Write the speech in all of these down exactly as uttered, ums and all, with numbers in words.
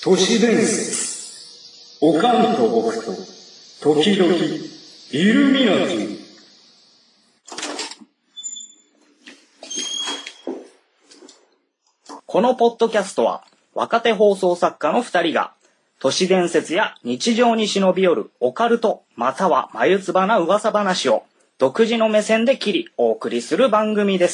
都市伝説。おかんと僕と時々イルミナティ。 このポッドキャストは若手放送作家のふたりが都市伝説や日常に忍び寄るオカルトまたは眉唾な噂話を独自の目線で切りお送りする番組です。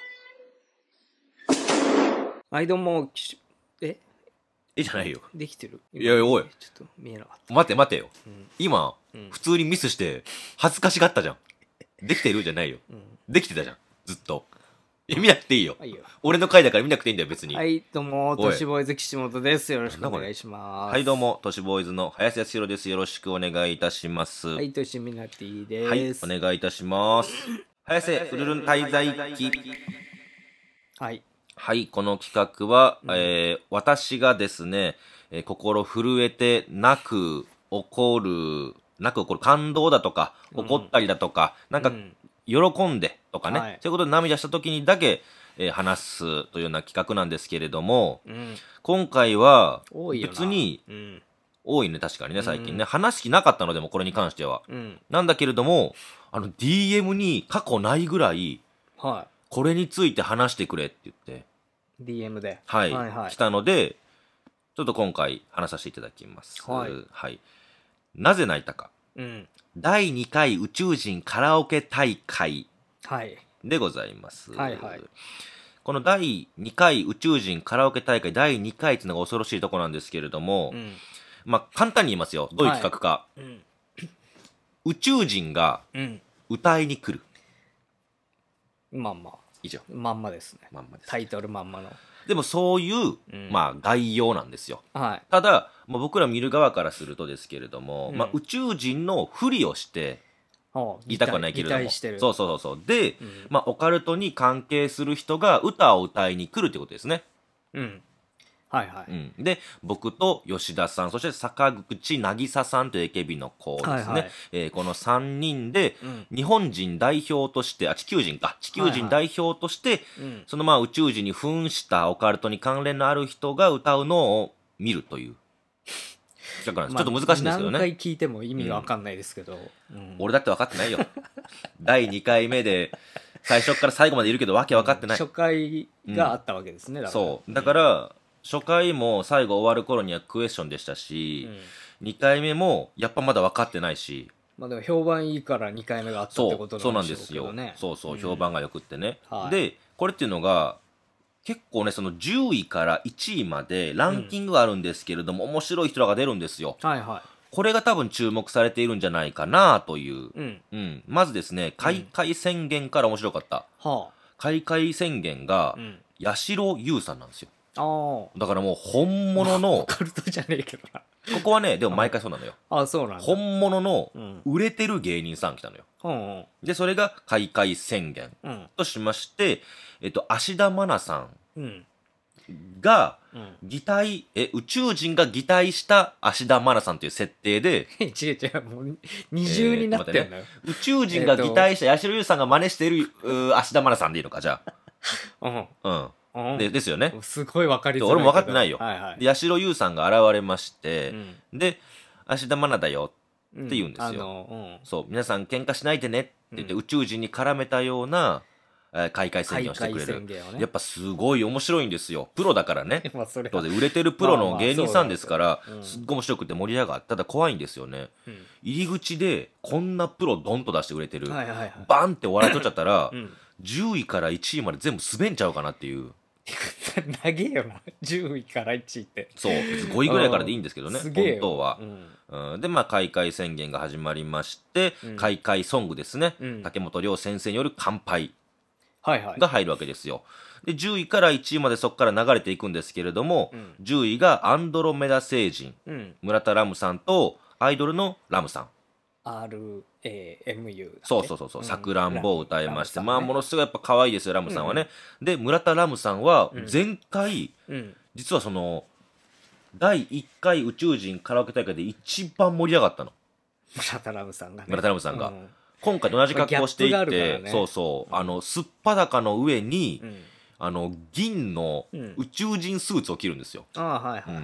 はいどうも、ええじゃないよ。 できてる？ いやいやおい。 ちょっと見えなかった。 待て待てよ。 うん、 今、うん、普通にミスして恥ずかしがったじゃん。できてるじゃないよ。うん、できてたじゃん。ずっと。見なくていいよ。いいよ。俺の回だから見なくていいんだよ別に。 はいどうも、都市ボーイズ岸本です。よろしくお願いします。 はいどうも、都市ボーイズの林康弘です。よろしくお願いいたします。 はい、都市ミナティです。 はい、お願いいたします。林フルルン滞在記。 はい。 はい、この企画は、うん、えー、私がですね、えー、心震えて泣く、怒る、泣く怒る感動だとか、怒ったりだとか、うん、なんか、うん喜んでとかね、はい、そういうことで涙した時にだけ、えー、話すというような企画なんですけれども、うん、今回は別に多い、うん、多いね確かにね最近ね、うん、話す気なかったのでもこれに関しては、うん、なんだけれどもあの ディーエム に過去ないぐらい、はい、これについて話してくれって言ってディーエム で、 はいはいはい、来たのでちょっと今回話させていただきます、はいはい、なぜ泣いたか、うんだいにかい宇宙人カラオケ大会でございます、はいはいはい、このだいにかい宇宙人カラオケ大会だいにかいっていうのが恐ろしいところなんですけれども、うん、まあ簡単に言いますよどういう企画か、はいうん、宇宙人が歌いに来る、 うん、まんま以上まんまですね、まんまですねタイトルまんまのでもそういう、うん、まあ概要なんですよ、はい、ただ、まあ、僕ら見る側からするとですけれども、うんまあ、宇宙人のふりをして言いたくはないけれどもそうそうそうそうで、うんまあ、オカルトに関係する人が歌を歌いに来るってことですねうんはいはい、 うん、で僕と吉田さんそして坂口渚さんという エーケービー の子ですね、はいはいえー、このさんにんで、うん、日本人代表としてあ地球人か地球人代表として、はいはい、そのまあ宇宙人に扮したオカルトに関連のある人が歌うのを見るという企画なんです、まあ、ちょっと難しいんですけどね何回聞いても意味が分かんないですけど、 うんうん、俺だって分かってないよだいにかいめで最初から最後までいるけどわけ分かってない、 うん、初回があったわけですね、うん、 だからそうだから、初回も最後終わる頃にはクエスチョンでしたし、うん、にかいめもやっぱまだ分かってないしまあでも評判いいからにかいめがあったってことなんでしょうけどねそうそうなんですよそうそう、うん、評判がよくってね、はい、でこれっていうのが結構ねそのじゅういからいちいまでランキングがあるんですけれども、うん、面白い人らが出るんですよ、はいはい、これが多分注目されているんじゃないかなという、うんうん、まずですね開会宣言から面白かった、うん、開会宣言が八代優さんなんですよあだからもう本物のオカルトじゃねえけどなここはねでも毎回そうなのよあそうなんだ本物の売れてる芸人さん来たのよ、うん、でそれが開会宣言としまして、えっと、芦田愛菜さんが擬態、え宇宙人が擬態した芦田愛菜さんという設定で違う違うもう二重になってんだよ、えーね、 宇宙人が擬態した八代優さんが真似してる芦田愛菜さんでいいのかじゃあうんうんでですよねすごい分かりづらい俺も分かってないよ、はいはい、で八代優さんが現れまして、うん、で芦田愛菜だよって言うんですよ、うんうん、そう皆さん喧嘩しないでねって言って、うん、宇宙人に絡めたような、えー、開会宣言をしてくれる、ね、やっぱすごい面白いんですよプロだからねまあそれは売れてるプロの芸人さんですから、まあまあうん、すっごい面白くて盛り上がってただ怖いんですよね、うん、入り口でこんなプロドンと出してくれてる、はいはいはい、バンって笑い取っちゃったら、うん、じゅういからいちいまで全部滑んちゃうかなっていう長えよなじゅういからいちいってそうごいぐらいからでいいんですけどね本当は、うんうん、でまあ開会宣言が始まりまして、うん、開会ソングですね、うん、竹本涼先生による乾杯が入るわけですよ、でじゅういからいちいまでそこから流れていくんですけれども、うん、じゅういがアンドロメダ星人、うん、村田ラムさんとアイドルのラムさんアールエーエムユーそうそうそうそうさくらんぼを歌いまして、ね、まあものすごいやっぱ可愛いですよラムさんはね、うん、で村田ラムさんは前回、うん、実はそのだいいっかい宇宙人カラオケ大会で一番盛り上がったの村田ラムさんがね村田ラムさんが、うん、今回と同じ格好をしていて、ね、そうそう、うん、あのすっぱだかの上に、うん、あの銀の宇宙人スーツを着るんですよ、 うん、あはいはい、うん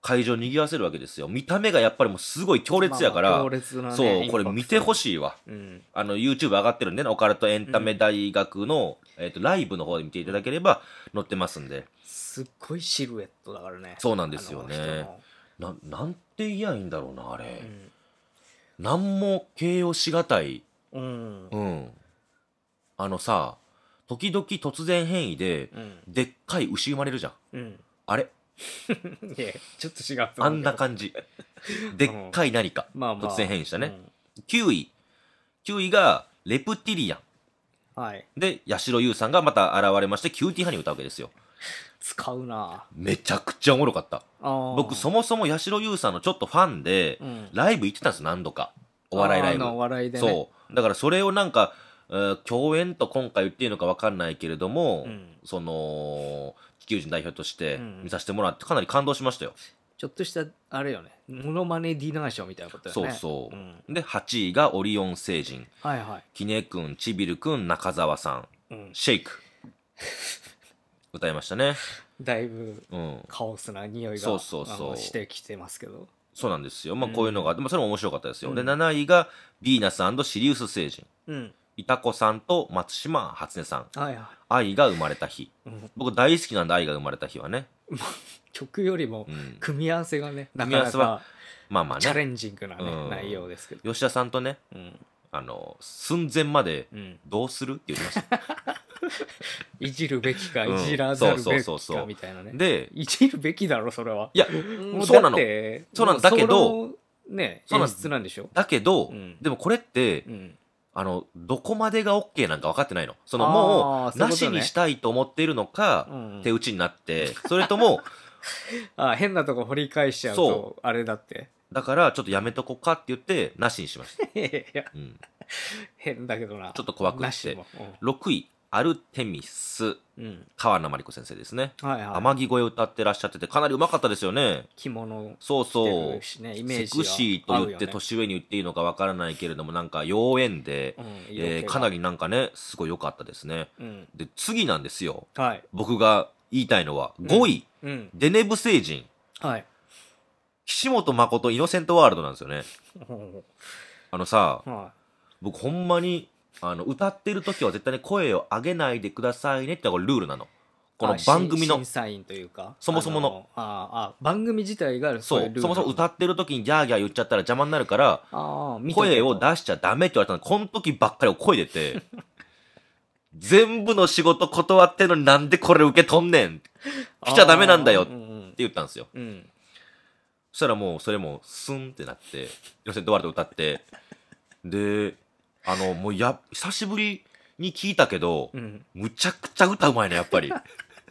会場を賑わせるわけですよ。見た目がやっぱりもうすごい強烈やから、 まあまあ強烈なねそう、これ見てほい、 しいわ。 うん、 あの、YouTube 上がってるんでね、オカルトエンタメ大学の、えっと、ライブの方で見ていただければ載ってますんで。 すっごいシルエットだからね。 そうなんですよあねの。 な、なんて言やいいんだろうな、あれ。 人なんも形容しがたい。 のうんうん。あのさ、時々突然変異で、 うんでっかい牛生まれるじゃん。 うんあれいやちょっと違うとあ思うんけどな感じ。でっかい何か。 まあまあ突然変異したね。 うんきゅうい。きゅういが、レプティリアン。 はいで、八代優さんがまた現れまして、キューティーハニーを歌うわけですよ。 使うなめちゃくちゃおもろかった。 あ僕、そもそも八代優さんのちょっとファンで、 うんライブ行ってたんです、何度か。お笑いライブ。 あのお笑いでねそう。だからそれをなんか、えー共演と今回言っていいのか分かんないけれども、 うんその、地球人代表としてうん見させてもらって、かなり感動しましたよ。 ちょっとしたあれよねモノマネディナーショーみたいなことだよねそうそう。 んで、はちいがオリオン星人。 はいはいキネ君、ちびる君、中澤さん。 うんシェイク。歌いましたね。 だいぶうん。 カオスな匂いがそうそうそうあのしてきてますけどそうなんですよ。まあ、 うんこういうのがあって、まあ、それも面白かったですよ。で、 うんなないが、ヴィーナスシリウス星人。 うんいたこさんと松島初音さん。 はいは愛が生まれた日。 い、うん、 僕大好きなんで、愛が生まれた日はね。 曲よりもうん。 組み合わせがねな組み合かなわせはかまあまあチャレね。 ンジングなねうん内容ですけど吉田さんとね、 うんあの、寸前まで、 うんどうするって言ってました。 いじるべきかうんいじらざるべそうきそうそうそうかみたいなねで、 いじるべきだろそれはいや、 もそうなのだってそうなのだけどもうそのねそうなの演出なんでしょだけど、 うんでもこれって、 うんあの、どこまでが OK なんか分かってないの。そのあーもう、 そういうことねなしにしたいと思っているのか、 うん手打ちになって、それとも、 あ変なとこ掘り返しちゃうそとあれだってだからちょっとやめとこかって言って、なしにしました。 いやいやうん、 変だけどなちょっと怖くってなしもろくい、アルテミス、 うんうん川名真理子先生ですね。 はいはい天城越え歌ってらっしゃってて、かなりうまかったですよね。 着物そう着てそうる。しねイメーセジがクシーと言って合うよね年上に言っていいのかわからないけれども、なんか妖艶で、 うんえ色気がーかなりなんかね、すごい良かったですね。 うんで、次なんですよ。 はい僕が言いたいのは、ごい、 うんデネブ星人。 はい岸本誠イノセントワールドなんですよね。あのさ、 は僕ほんまに、あの、歌ってる時は絶対に声を上げないでくださいねってのがルールなの。このあ番組の審審。査員というかそもそものあのああ番組自体がそいうルールそもそも歌ってる時にギャーギャー言っちゃったら邪魔になるから、 ああ見とけと声を出しちゃダメって言われたの。この時ばっかり声出て、全部の仕事断ってんのになんでこれ受け取んねん。来ちゃダメなんだよってうんうん言ったんですよ。 うんそしたらもうそれもスンってなって、予選とワールド歌って、で、あの、もうや、久しぶりに聞いたけど、 うんむちゃくちゃ歌うまいね、やっぱり。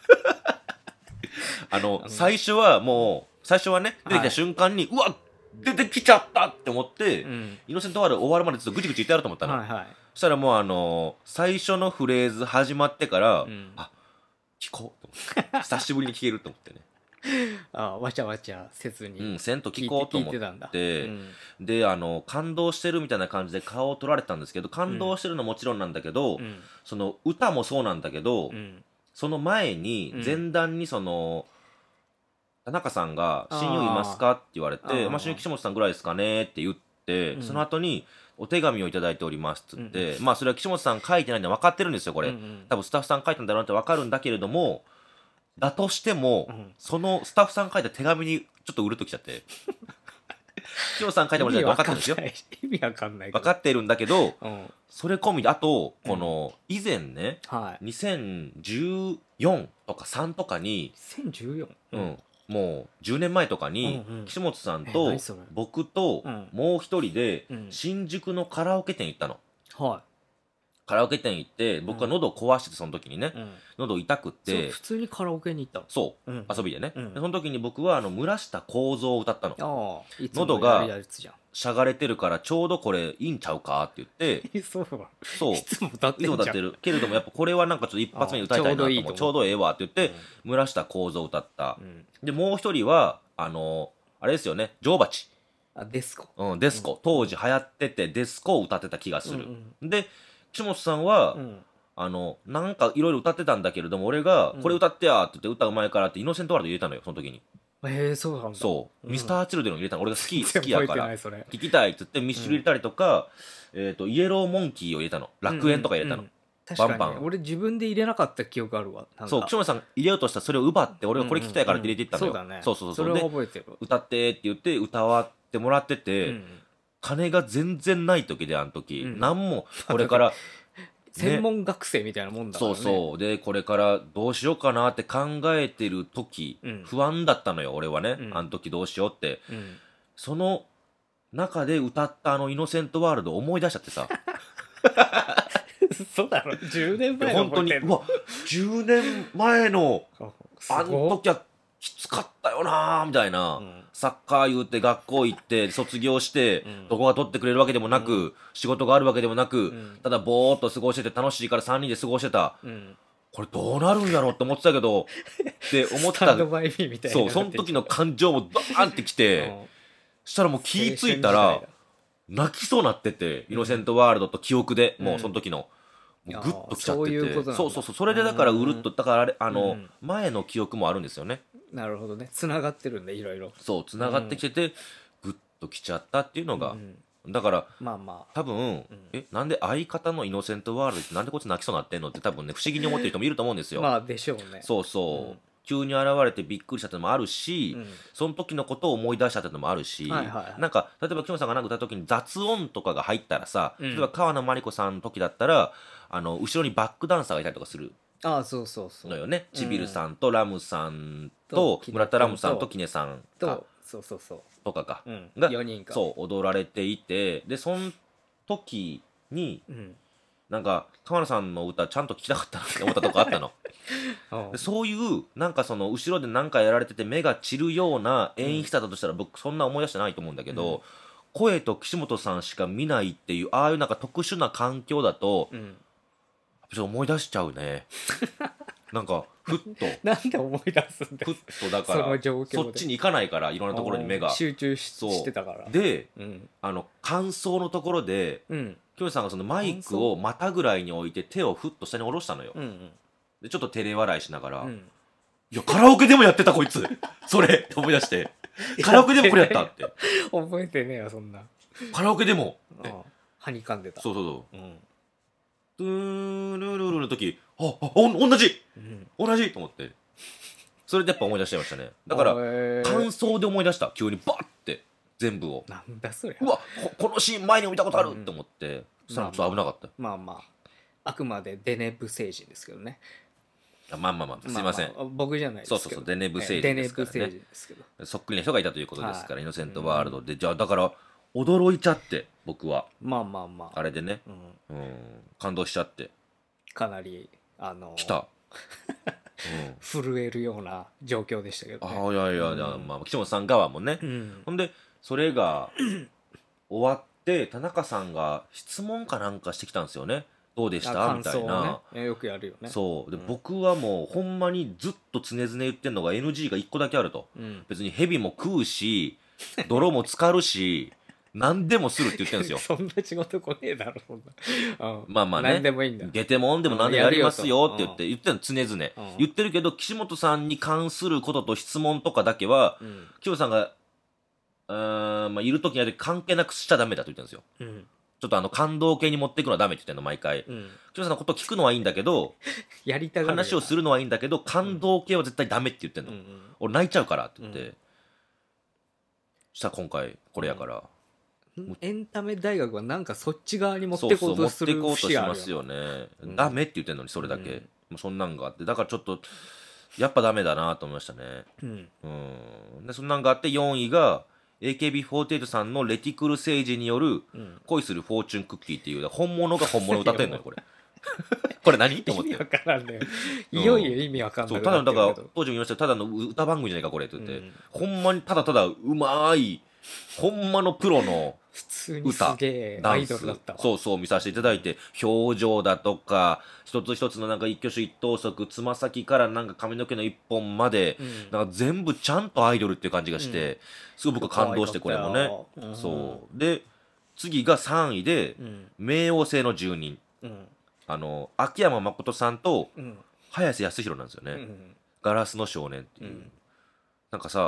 あの、 うん最初はもう、最初はね、出てきた瞬間に、うわ出てきちゃったって思って、 うんイノセントワールド終わるまでずっとぐちぐち言ってやると思ったの。 はいはいそしたらもうあの最初のフレーズ始まってから、 うんあ、聞こうと思って。久しぶりに聞けると思ってね。 あわちゃわちゃせずにうん、せんと聞こうと思って聞いてたんだて、 うんで、あの、感動してるみたいな感じで顔を撮られたんですけど、感動してるのもちろんなんだけど、 うんその歌もそうなんだけど、 うんその前にうん前段にその、田中さんが「親友いますか?」って言われてあー 「まあ、親友岸本さんぐらいですかね」って言って、 うんその後に「お手紙をいただいております」っつって、まあそれは岸本さん書いてないのは分かってるんですよこれ、 うんうん多分スタッフさん書いたんだろうなって分かるんだけれども、だとしても、 うんそのスタッフさん書いた手紙にちょっとうるっときちゃって岸本さん書いたものじゃない分かってるんですよ意味わかんないけど分かってるんだけどうんそれ込みであとこの以前ねはいにせんじゅうよんとかさんとかに、 せんじゅうよんうんもうじゅうねんまえとかに、 うんうん岸本さんえと何それ僕とうんもう一人でうん新宿のカラオケ店行ったの。 はカラオケ店行って僕は喉を壊しててその時にね、 いうん喉痛くっそうて普通にカラオケに行ったのそう、 うん遊びでね、 うんでその時に僕はあの村下幸三を歌ったの。 ああいつも喉がやるやつじゃんしゃがれてるからちょうどこれいいんちゃうかって言ってえそうなのそういつも歌っていつもんじゃん歌ってるけれどもやっぱこれはなんかちょっと一発目に歌いたいなと思うあちょうどいいと思うちょうどええわって言って、村下幸三を歌ったう、んでもう一人はあのあれですよね女王蜂、 あデスコうん、デスコ、当時流行っててデスコを歌ってた気がする、で岸本さんは、 うんあのなんかいろいろ歌ってたんだけれども俺がうんこれ歌ってやって言って歌う前からってイノセントワールド入れたのよその時にえー、そうなんだ。 そう、 うんミスターチルドレンを入れたの俺が好き好全然覚えきやからてないそれ。 聞きたいって言ってミッシュル入れたりとか、えっ、とイエローモンキーを入れたの、楽園とか入れたの、 うんうん確かにバンバン俺自分で入れなかった記憶あるわ。なんかそう、岸本さん入れようとしたらそれを奪って俺がこれ聞きたいからって入れていったのよ、 うんうんうんそうだね。 そうそうそうそれでは覚えてる。 歌ってって言って歌わってもらってて、 うん金が全然ない時であの時、 うん何もこれから専門学生みたいなもんだからね。 そうそうでこれからどうしようかなって考えてる時、 うん不安だったのよ俺はね、 うんあの時どうしようってうんその中で歌ったあの「イノセントワールド」を思い出しちゃってさそうだろじゅうねんまえの本当にうわじゅうねんまえのあの時はきつかったよなーみたいな、 うんサッカー言うて学校行って卒業して、 うんどこが取ってくれるわけでもなく、 う仕事があるわけでもなく、 んただぼーっと過ごしてて楽しいからさんにんで過ごしてたうんこれどうなるんやろって思ってたけどって思ってたスタンドバイミーみたいなそうその時の感情もバーンってきて、そしたらもう気ぃついたら泣きそうなってて、イノセントワールドと記憶で、 うんもうその時のもうグッときちゃってて、 そういうことなんだそうそうそうそれでだからうるっとだからあれあの、 うん前の記憶もあるんですよね。 なるほどねつながってるんでいろいろそうつながってきてて、グッときちゃったっていうのが、 うんだからまあまあ多分、えなんで相方のイノセントワールドってなんでこいつ泣きそうになってんのって多分ね不思議に思ってる人もいると思うんですよ、 まあでしょうねそうそう、 うん急に現れてびっくりしたってのもあるし、 うんその時のことを思い出したってのもあるし、 はいはいはいなんか例えば木本さんがなんか歌った時に雑音とかが入ったらさ、 うん例えば川野真理子さんの時だったらあの後ろにバックダンサーがいたりとかするああそうそうそうのよね、 うんちびるさんとラムさんとと村田ラムさんとキネさんかとそうそうそうとかか、 うんがよにんかそう踊られていてでその時にうんなんか川野さんの歌ちゃんと聴きたかったなって思ったとこあったのうんでそういうなんかその後ろで何かやられてて目が散るような演出だったとしたら僕そんな思い出してないと思うんだけど、 うん声と岸本さんしか見ないっていうああいうなんか特殊な環境だとうんちょっと思い出しちゃうねなんかふっとなんで思い出すんだふっよとだからその状況でそっちに行かないからいろんなところに目が集中しそうしてたからでうんあの感想のところでうんきょうさんがそのマイクを股ぐらいに置いて手をふっと下に下ろしたのよ、 うんうんでちょっと照れ笑いしながら、 うんいやカラオケでもやってたこいつそれって思い出してカラオケでもこれやったって覚えてねえよそんなカラオケでもってああはにかんでたそうそうそううんトゥールルルの時ああおん同じうん同じと思ってそれでやっぱ思い出しちゃいましたねだからへえ感想で思い出した急にバッて全部をなんだそれうわここのシーン前にも見たことあるうんって思ってそしたらちょっと危なかったまあまああくまでデネブ星人ですけどねあまあまあまあすいません、 ああ僕じゃないですけどそうそうそうデネブ星人デネですからねブ星人ですけどそっくりな人がいたということですから、 はいイノセントワールドでじゃあだから驚いちゃって僕はまあまあまああれでねうんうん感動しちゃってかなりあの来た、うん、 震えるような状況でしたけどねああいやいや、 うんじゃあまあ岸本さん側もね、 うんほんでそれが終わって田中さんが質問かなんかしてきたんですよねどうでしたみたいあ感想をな、 ねよくやるよねそうで、 うん僕はもうほんまにずっと常々言ってんのが エヌジー がいっこだけあるとうん別に蛇も食うし泥も浸かるし何でもするって言ってるんですよそんな仕事来ねえだろそんなうんまあまあね何でもいいんだゲテモンでも何でもやりますよって言ってうん言ってるの常々 うん言ってるけど岸本さんに関することと質問とかだけはうん岸本さんがうーんまあいる時には関係なくしちゃダメだと言ってるんですようんちょっとあの感動系に持っていくのはダメって言ってるの毎回うん岸本さんのことを聞くのはいいんだけどやりたがる話をするのはいいんだけど感動系は絶対ダメって言ってるの、 うんうん俺泣いちゃうからって言って、 うんそしたら今回これやから、 エンタメ大学はなんかそっち側に持ってこそうそうう持ってとするいこうとし節があるますよね、 うんダメって言ってんのにそれだけ、 うんもうそんなんがあってだからちょっとやっぱダメだなと思いましたねうんうんでそんなんがあってよんいが エーケービーフォーティエイト さんのレティクル星人によるうん恋するフォーチュンクッキーっていう本物が本物歌ってんのよこれこれ何って思って意味わからんねいよいよ意味わかんそうないただのだから当時も言いましたけどただの歌番組じゃないかこれって言って、 うんほんまにただただうまいほんまのプロの普通にすげえアイダンスドルだったわそうそう見させていただいて表情だとか一つ一つのなんか一挙手一投足つま先からなんか髪の毛の一本まで、 うんなんか全部ちゃんとアイドルっていう感じがして、すごい僕は感動してこれもね、 うんそうで次がさんいでうん冥王星の住人うんあの秋山誠さんとうん早瀬康弘なんですよね、 うんガラスの少年っていう、 うんなんかさ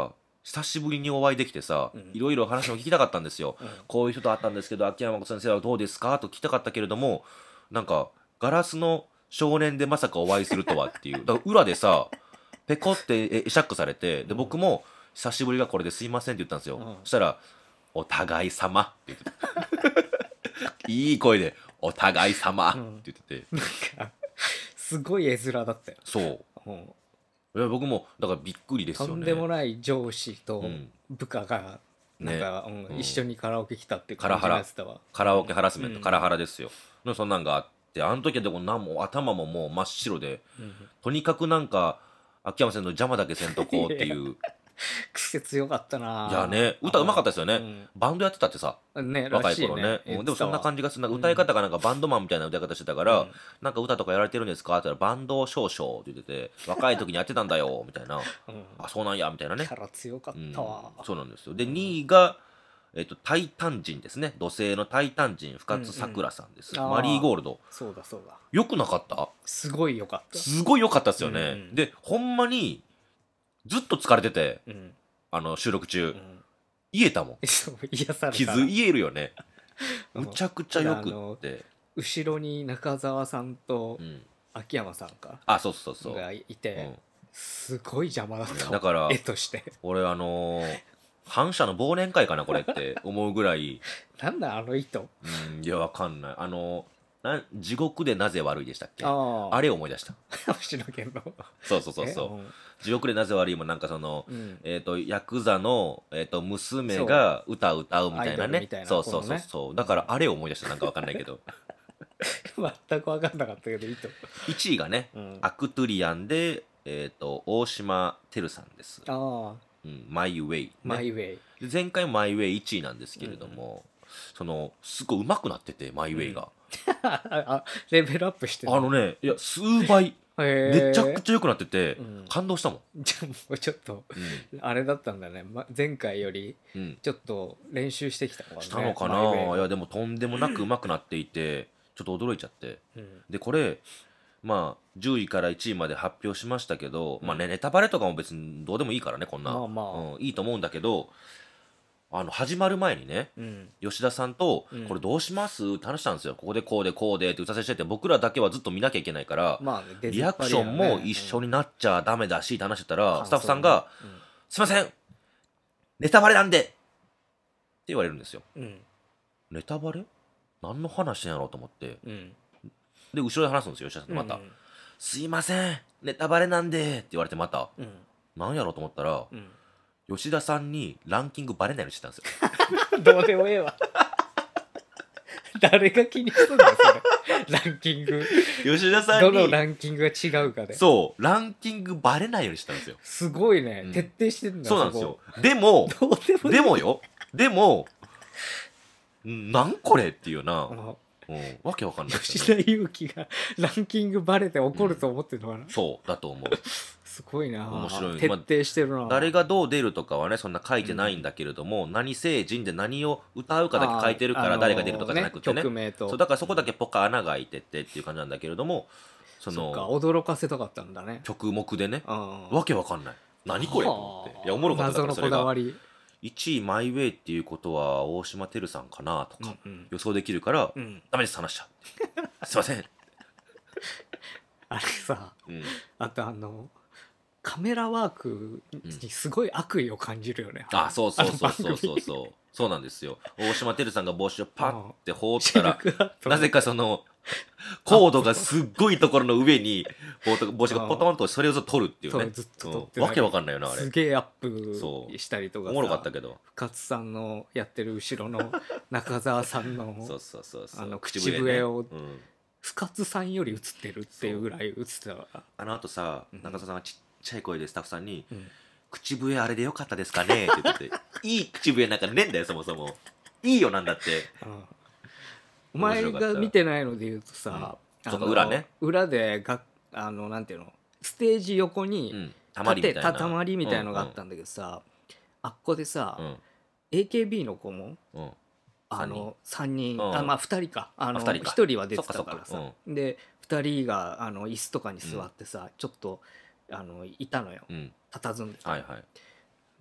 久しぶりにお会いできてさ、 うんいろいろ話も聞きたかったんですよ、 うんこういう人と会ったんですけど秋山先生はどうですかと聞きたかったけれども、なんかガラスの少年でまさかお会いするとはっていうだから裏でさペコってえ会釈されて、で僕も久しぶりがこれですいませんって言ったんですよ、 うんそしたらお互い様って言ってたいい声でお互い様って言ってて、 なんかすごい絵面だったよ。 そううんいや僕もだからびっくりですよね。 とんでもない上司とうん部下がなんか、うんうん一緒にカラオケ来たっていうカラハラ感じのやつだわ。 カラオケハラスメント、 うんカラハラですよ。のそんなんがあってあの時はでも何も頭ももう真っ白で、 うんとにかくなんか秋山さんの邪魔だけせんとこうっていう癖強かったないやね歌うまかったですよね、 うんバンドやってたってさね若らしいい頃ねねうんでもそんな感じじがするなんか歌い方がなんかバンドマンみたいな歌い方してたから、 うんなんか歌とかやられてるんですかって言ったらバンド少々って言ってて若い時にやってたんだよみたいなあそうなんやみたいなねキャラ強かっうんたわ、 そうなんですよでにいが、えっとタイタン人ですね土星のタイタン人深津さくらさんです、 うんうんマリーゴールドそうだそうだよくなかったすごいよかった。 すごい良かったですよね、 うんうんでほんまにずっと疲れててうんあの収録中、 うん言えたもんそう癒された傷言えるよねうんむちゃくちゃよくって、 後ろに中澤さんとうん、 秋山さんかあそうそうそうがいて、 うんすごい邪魔だったわだから絵として俺あのー反社の忘年会かなこれって思うぐらいなんだあの糸。 うんいやわかんないあのな地獄でなぜ悪いでしたっけああれ思い出したあ星野源のそうそうそうそう地獄でなぜ悪いもなんかその、 うん、うんえー、とヤクザの、えー、と娘が歌を歌うみたいなアイドルねみたいなそうそうこのねそうそう、だからあれを思い出したなんかわかんないけど全く分かんなかったけど糸、 いちいがね、 うん、 アクトゥリアンで、えー、と大島てるさんです、 ああうん、マイウェイ、ね、 マイウェイで前回マイウェイいちいなんですけれども、そのすごい上手くなっててマイウェイが、 あレベルアップしてるあのねいや数倍めめちゃくちゃ良くなってて、 うん感動したもん、 じゃあもうちょっとうあれだったんだね、ま、前回よりんうん、 ちょっと練習してきたのかねしたのかな、 マイウェイいやでもとんでもなく上手くなっていてちょっと驚いちゃってうんでこれまあじゅういからいちいまで発表しましたけど、まあねネタバレとかも別にどうでもいいからねこんな、 まあまあうん、いいと思うんだけどあの始まる前にねうん吉田さんとうん 「これどうします?」って話したんですよ、ここでこうでこうでって打たせしてて僕らだけはずっと見なきゃいけないから、 まあね出ずリアっぱりやねクションも一緒になっちゃダメだしって話してたら、 うんスタッフさんが感 「すいませんネタバレなんで!」って言われるんですよ。 想ねネタバレ何の話なんやろうと思ってうんうんで後ろで話すんですよ吉田さんとまた「 うんすいませんネタバレなんで!」って言われてまたうん何やろうと思ったらうん吉田さんにランキングバレないようにしてたんですよ。 どうでもええわ誰が気にするんだよそれランキング吉田さんどのにランキングが違うかでそうランキングバレないようにしてたんですよ。 すごいね、 うん徹底してるんだそうなんですよ。でもそこどうでもいいでもよでもんなんこれっていうなあ、のうん、わけわかんないです吉よね、 田裕樹がランキングバレて怒ると思ってるのかな、 そうだと思う。 すごいな面白い徹底してるな、 誰がどう出るとかはねそんな書いてないんだけれども、何星人で何を歌うかだけ書いてるからあー誰が出るとかじゃなくてね曲名とそうだからそこだけポカ穴が開いててっていう感じなんだけれどもそそっかの驚かせたかったんだね曲目でねうんわけわかんない何これと思っていやおもろかった謎のからそれがこだわり、 いちいマイウェイっていうことは大島てるさんかなとかうん予想できるから、 うんうんダメです話しちゃうすいません、 あれさうん、 あとあのカメラワークにすごい悪意を感じるよね、 あそうそうそうそうそうあの番組そうそうなんですよ大島てるさんが帽子をパッて放った収ら録だとなぜかそのコードがすっごいところの上に帽子帽子がポトンとそれをずっと取るっていうねそうずっと撮ってうんわけわかんないよなあれすげえアッそプしたりとかさおもろかったけど深津さんのやってる後ろの中澤さんのそうそうそうそうあの口ね笛をうん深津さんより映ってるっていうぐらい映ってたからあの後さうん中澤さんがちっちゃい声でスタッフさんにうん 「口笛あれでよかったですかね?」って言ってていい口笛なんかねえんだよそもそもいいよなんだってうんお前が見てないので言うとさ、 うんそあのうか裏ね裏でがあのなんていうのステージ横うにんたまりみたいなたたまりみたいのがあったんだけどさ、あっこでさ、 うんエーケービー の子もうんあのさんにん、 うんあまあふたりかあのあふたりかひとりは出てたからそっかそさっかでふたりがあの椅子とかに座ってさ、ちょっとあのいたのようん佇んでて、 はいはい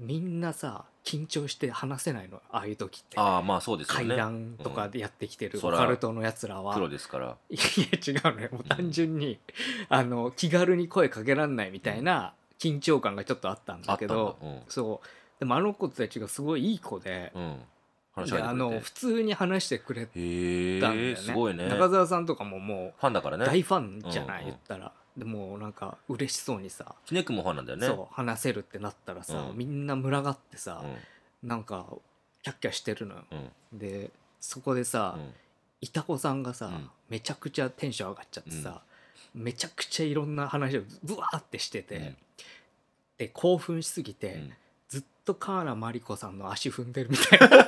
みんなさ緊張して話せないの、ああいう時って。 ああまあそうですよね。 階段とかでやってきてるうんオカルトのやつらは、 プロですから。 いや違うのよ、もう単純に、あの気軽に声かけらんないみたいな緊張感がちょっとあったんだけど、 あったんだうんそうでもあの子たちがすごいいい子で、 うん話しであかけてくれての普通に話してくれたんだへよね。 えすごいね。 中澤さんとかももファンだからね。 う大ファンじゃない、 うんうん言ったら。でもうなんか嬉しそうにさ、 きねくんもファンなんだよね。 そう話せるってなったらさ、 うんみんな群がってさ、 うんなんかキャッキャしてるのよ。 うんでそこでさ、 うんいた子さんがさ、 うんめちゃくちゃテンション上がっちゃってさ、めちゃくちゃいろんな話をブワーってしてて、 うんで興奮しすぎて、 うんずっと河原真理子さんの足踏んでるみたいな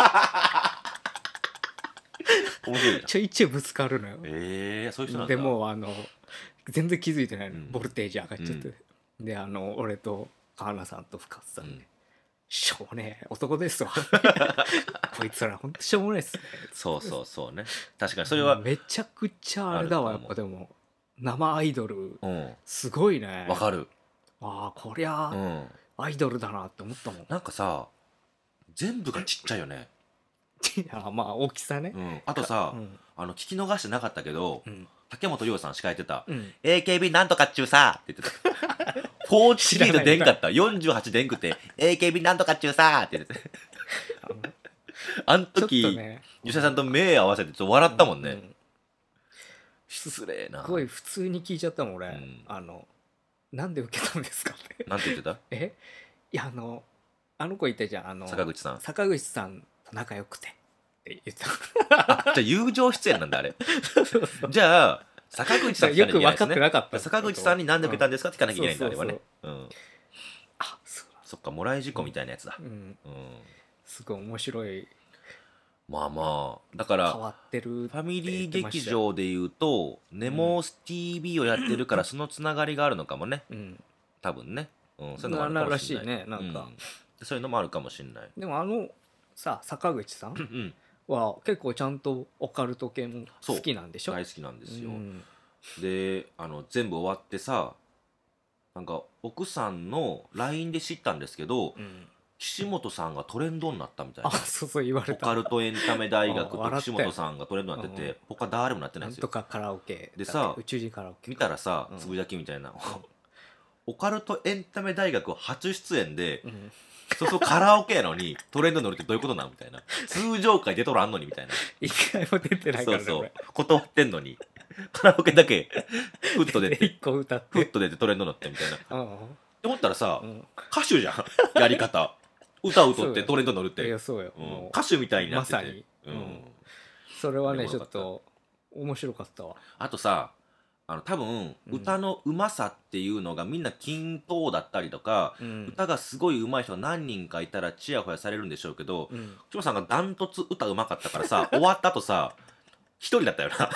面白いじゃん。 ちょいちょいぶつかるのよ。 ええそういう人なんだ。 でもうあの全然気づいてないの、 うんボルテージ上がっちゃって、であの俺と河原さんと深津さんで、 うんしょうもねえ男ですわこいつらほんとしょうもないっすね。 そうそうそうね。確かにそれはめちゃくちゃあれだわ、 あると思うやっぱでも生アイドルうんすごいね。 わかる。 ああこりゃ、 うんアイドルだなって思ったもん。 なんかさ全部がちっちゃいよね。 いやまあ大きさねう。んあとさうんあの聞き逃してなかったけどうん竹本涼さん司会やってたうんエーケービー なんとかっちゅうさって言ってた。フォーチスピード出んかった。よんじゅうはち出んくて エーケービー なんとかっちゅうさって言ってた。 あのあんちょっ時とね吉田さんと目合わせてちょっと笑ったもんね。 うん失礼な。 すごい普通に聞いちゃったもん俺、 うんあのなんで受けたんですかってなんて言ってたえいやあのあの子いたじゃん、あの坂口さん。 坂口さんと仲良くてって言っあじゃあ友情出演なんだあれ。 たそうそうじゃあ坂口さんよく分かってなかった。 坂口さんになんで受けたんですかって聞かなきゃいけないんだあれはねそうそう。 うんあそうだ、 そっかもらい事故みたいなやつだ。 うん、 うんすごい面白い、 まあまあだから変わってるってファミリー言ってま劇したよ。 場でいうとネモス ティーブイ をやってるからそのつながりがあるのかもねうん、 多分ね、うん、そういうのもあるかもしれないならしいねなんかうんそういうのもあるかもしれないでもあのさ坂口さんうんは結構ちゃんとオカルト系も好きなんでしょ。 大好きなんですよ、 うんであの全部終わってさなんか奥さんの ライン で知ったんですけどうん、 岸本さんがトレンドになったみたいあなそうそう言われオた。 カルトエンタメ大学とあ笑ったよ岸本さんがトレンドになってて、 うん他誰もなってなないんですよとかカラオケだっけでさ宇宙人カラオケ見たらさうんつぶやきみたいな、オカルトエンタメ大学初出演で、 うん、 そうそうカラオケやのにトレンドに乗るってどういうことなんみたいな通常回出とらんのにみたいな一回も出てないからねそうそう断ってんのにカラオケだけフッと出俺て一個歌っフッてと出てトレンドになってみたいなってうん思ったらさ、 うん歌手じゃんやり方歌歌ってトレンドに乗るっいてやそうよ、 うんもう歌手みたいになっててまさにうんうんそれはねちょでもよかったっと面白かったわ。 あとさあの多分、 うん歌のうまさっていうのがみんな均等だったりとか、 うん歌がすごい上手い人が何人かいたらチヤホヤされるんでしょうけど、 うん内村さんがダントツ歌うまかったからさ終わった後さ一人だったよな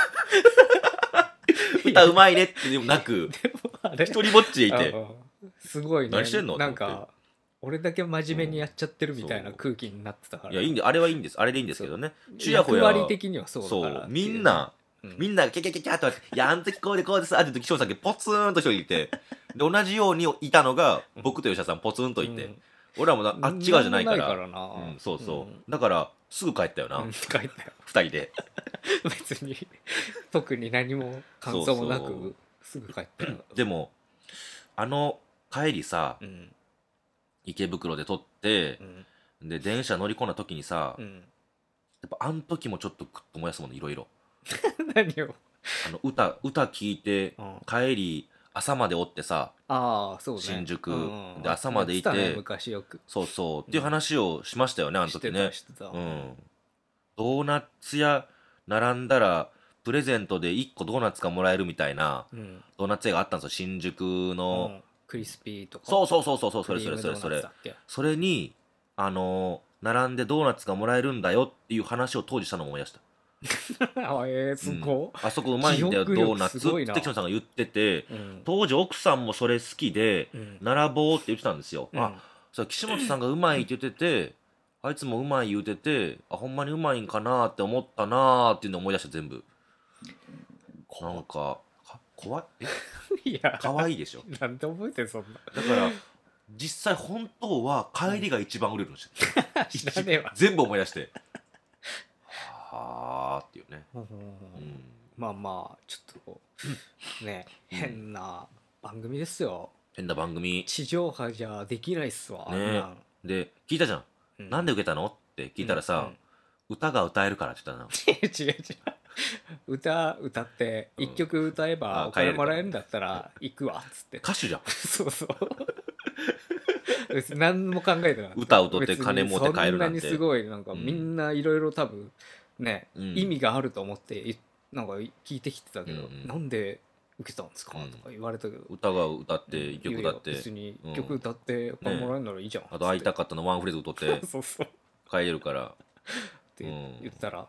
歌うまいねってでもなくあれ一人ぼっちでいてうんすごいね何してんのなんと思っか俺だけ真面目にやっちゃってるみたいなうん空気になってたから、 いやいいんであれはいいんですあれでいいんですけどねチヤホヤ役割的にはそうだそからうみんな、 うんみんながキャキャキャキャって「いやあの時こうでこうです」って言って岸本さんがポツンと一人いてで同じようにいたのが僕と吉田さんポツンといて、 うん俺らもなあっち側じゃないからなんもないからな、 うん、そうそう、 んだからすぐ帰ったよな、 うん帰ったよ二人で別に特に何も感想もなくそうそうすぐ帰ったよでもあの帰りさうん池袋で撮ってう、んで電車乗り込んだ時にさ、やうんっぱあん時もちょっとグッと燃やすものいろいろ何をあの歌歌聞いてうん帰り朝までおってさああそうね新宿うんで朝までいてやってたね昔よくそうそうっていう話をしましたよねあのして時ねたしてたうんドーナツ屋並んだらプレゼントでいっこドーナツがもらえるみたいなうんドーナツ屋があったんですよ新宿うの、 んクリスピーとかそうそうそうそうそうそれそれそれそれクリームドーナツだっけそれにあのー並んでドーナツがもらえるんだよっていう話を当時したのを思い出したあえー、すごうんあそこうまいんだよド記憶力ーナツすごいなって北野さんが言っててい、うん当時奥さんもそれ好きでうん並ぼうって言ってたんですよ、 うんあそう岸本さんがうまいって言っててあいつもうまい言うててあほんまにうまいんかなって思ったなーっていうのを思い出した全部なんかか怖いえいや可愛いでしょなんで覚えてんそんなだから実際本当は帰りが一番売れるんですよ、 知らねえわ。 全部思い出してはあっていうね、 うんうんうんうん、 まあまあちょっとね変な番組ですよ。 変な番組地上波じゃできないっすわ、あんねなんで聞いたじゃん、 うんなんで受けたのって聞いたらさ、 うんうん歌が歌えるからって言ったの違う違う歌歌ってうん一曲歌えあばお帰れるから金もらえるんだったら行くわっつって歌手じゃんそうそう別に何も考えてなかった。 歌を歌って金持って帰るなんて別にそんなにすごいなんかうんみんないろいろ多分ね、 うん意味があると思っていなんか聞いてきてたけど、 うんうんなんで受けたんですか、 うんとか言われたけど、 歌が歌って一曲歌って、 いやいや別にうん曲歌ってお金もらえるならいいじゃん、 あと会いたかかったのワンフレーズ歌ってそうそうっ帰れるからて言ったら、は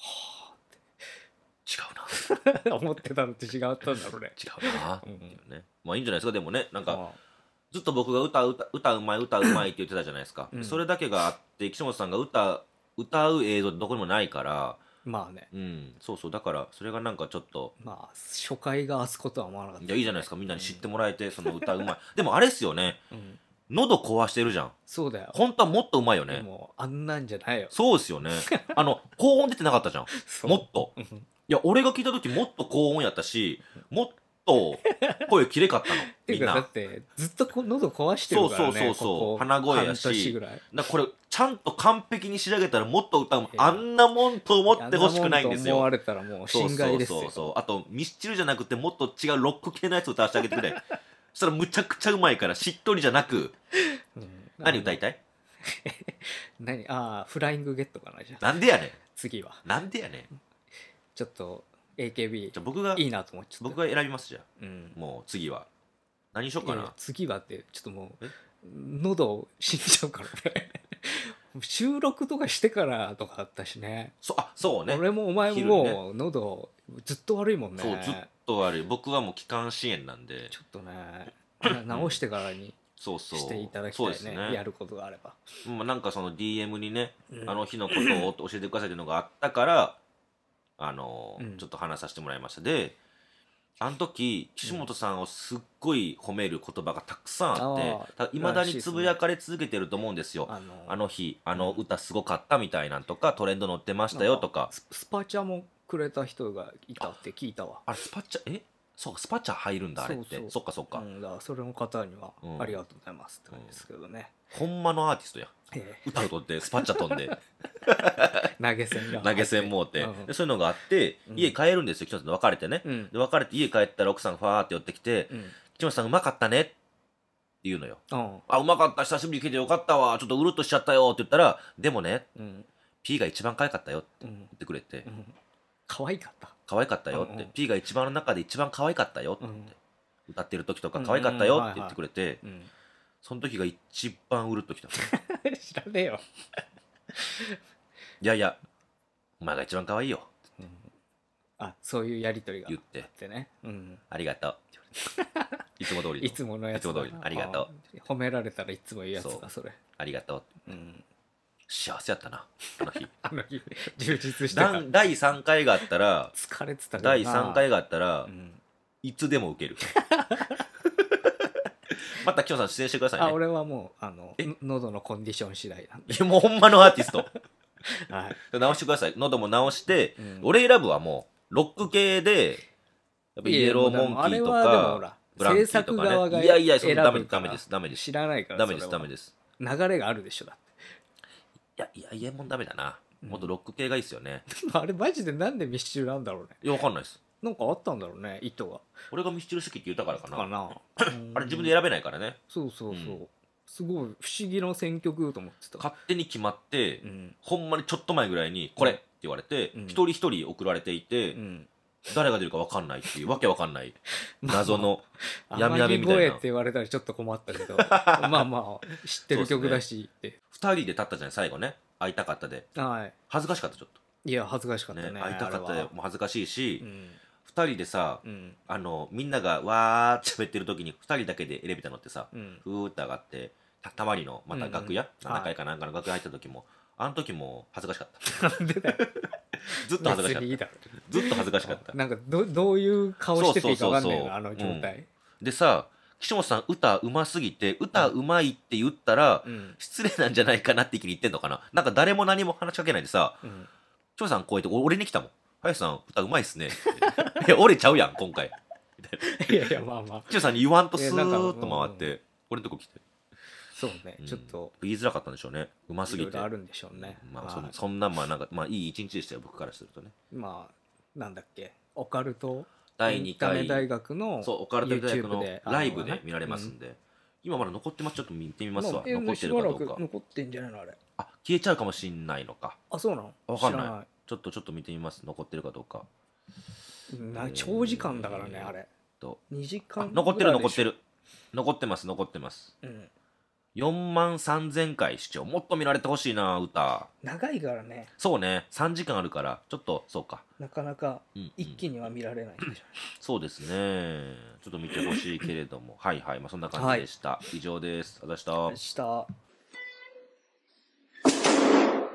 違うなあ思ってたのと違ったんだろうね。 違うなってうんいうね、まあいいんじゃないですか。でもね、なんかまあずっと僕が歌う歌歌うまい歌うまいって言ってたじゃないですか、 うんそれだけがあって岸本さんが歌歌う映像ってどこにもないから、 まあね、 うんそうそう、だからそれがなんかちょっとまあ初回があそことは思わなかった。 いやいいじゃないですか、みんなに知ってもらえてその歌うまいでもあれっすよね、 うん、 喉壊してるじゃん、 そうだよ。 本当はもっとうまいよでね。 もあんなんじゃないよ。 そうですよねあの高音出てなかったじゃん、 そうもっと。 うんいや俺が聞いた時もっと高音やったし、もっと声きれかったのていうかだみんな。 ってずっとこ喉壊してるからね。 そうそうそうそうここ鼻声やし半年ぐらい。 だからこれちゃんと完璧に仕上げたらもっと歌う、 いやあんなもんと思ってほしくないんですよ。 あんなもんと思われたらもう心外ですよ。 そうそうそうそう、あとミスチルじゃなくてもっと違うロック系のやつ歌わせてあげてくれそしたらむちゃくちゃうまいから、しっとりじゃなくうん何歌いたい、 何ああフライングゲットかな、じゃあなんでやねん次はなんでやねん。 ちょっと エーケービーじゃあ僕がいいなと思っちゃった。 僕が選びます。じゃあうんもう次は何しようかな。 いやいや次はってちょっともうえ喉死んじゃうからね収録とかしてからとかあったしね。 そあそうね、 俺もお前も昼にねもう喉ずっと悪いもんね。 そうずっと悪い。僕はもう気管支炎なんで、 ちょっとねな直してからにそうそうしていただきたそういね、 ですね。 やることがあれば。 まあなんかその ディーエム にね、 うんあの日のことを教えてくださいというのがあったから、あのーうんちょっと話させてもらいました。で、あの時岸本さんをすっごい褒める言葉がたくさんあってあ、 いまだにつぶやかれ続けてると思うんですよ。 あのあの日あの歌すごかったみたいなんとか、トレンド乗ってましたよとか。 ススパチャもくれた人がいたって聞いたわ。 あれスパチャえそうかスパチャ入るんだあれって。 そうそうそっかそっか、 うん、だからそれの方にはうんありがとうございますって感じですけどね、 ほんまのアーティストや。 え歌うとってスパチャ飛んでえ投げ銭が投げ銭もうて、 うんでそういうのがあって、 うん家帰るんですよ、岸本さんと別れてね、 うんで別れて家帰ったら奥さんがファーって寄ってきて、 うん岸本さんうまかったねって言うのよ。 うんあうまかった、久しぶりに聞いてよかったわ、ちょっとうるっとしちゃったよって言ったら、でもねうん、 P が一番可愛かったよってうん言ってくれて、 うん、可愛かった。 可愛かったよって、 うんうん P が一番の中で一番可愛かったよって、 うん歌ってる時とか可愛かったよって言ってくれて、 うん、 その時が一番うるっときた。 知らねえよ、 いやいやお前が一番可愛いようん、あそういうやりとりがあっ言っててね、うん、 ありがとうって言われていつも通りのいつものやつだいつも通りのありがとうあ褒められたらいつも言うやつそうだそれ、 ありがとうってうん、 幸せやったなあの日あの日充実してた。 だんだいさんかいがあったら疲れてたけどなだいさんかいがあったら、 うんいつでも受けるまたきょんさん出演してくださいね。 あ俺はもうあのえの喉のコンディション次第なんで、 いやもうほんまのアーティストはい、 直してください。喉も直して、 うん俺選ぶはもうロック系でやっぱイエローモンキーといやでもあれはでもほから制ブランキーと作側がかね。いやいやそ選れダメぶからダメですダメです知らないからダメですそれはダメです。 流れがあるでしょだっいやいやイエモンダメだな。 うんもっとロック系がいいですよね。 てあれマジでなんでミスチルなんだろうね。 いやわかんないです。 なんかあったんだろうね意図が俺がミスチル好きって言ったからかな。 かなあれ自分で選べないからね。 そうそうそう、 うんすごい不思議な選曲と思ってた。 勝手に決まって、 うんほんまにちょっと前ぐらいにこれって言われて、 うん一人一人送られていて、 うん誰が出るか分かんないっていうわけわかんない謎の天闇闇みたいな城越えって言われたらちょっと困ったけどまあまあ知ってる曲だしって、 二人で立ったじゃない最後ね。会いたかったではい恥ずかしかったちょっいや恥ずかしかったねとね会いたかったあれはでもう恥ずかしいし、 うん二人でさ、 うんあのみんながわーって喋ってる時に二人だけでエレベーター乗ってさ、 うんふーって上がってたたまりのまた楽屋、 うんうんななかいかなんかの楽屋入った時も、あの時も恥ずかしかったなんでだよずっと恥ずかしかっ別にいいだろたずっと恥ずかしかったなんかどどういう顔してていいか分かんないよなあそうそうそうの状態、 でさ岸本さん歌うますぎて歌うまいって言ったら、 うん。 失礼なんじゃないかなって気に言ってんのかな。なんか誰も何も話しかけないでさ、 うん。 長さんこうやって俺に来たもん。林さん歌うまいっすねっていや俺ちゃうやん今回みたいないやいや、まあまあ。 長さんに言わんとスーいやなんッかと回って俺のとこ来て、 そうね、 うんちょっと、 言いづらかったんでしょうね、うますぎて。 いろいろあるんでしょうね。 まあそはいそんなまあなんかまあいい一日でしたよ僕からするとね。 まあ、なんだっけ、オカルトだいにかいエンタメ大学のそうオカルト大学の YouTube でライブで見られますんで、今まだ残ってます。ちょっと見てみますわ、 え残ってしばらくるかどうか。 残ってんじゃないのあれ。 あ消えちゃうかもしんないのかあ、そうなのわかんない知らない。 ちょっとちょっと見てみます残ってるかどうか。 な長時間だからね、あれ。 とにじあかん残ってるぐらいでしょ。 残ってる残ってます残ってますうん。 よんまんさんぜんかい視聴。もっと見られてほしいな歌。 長いからね、 そうねさんじかんあるからちょっとそうか、 なかなかうんうん一気には見られないんじゃない。 そうですねちょっと見てほしいけれどもはいはいまあそんな感じでした、以上です。あざした。 した。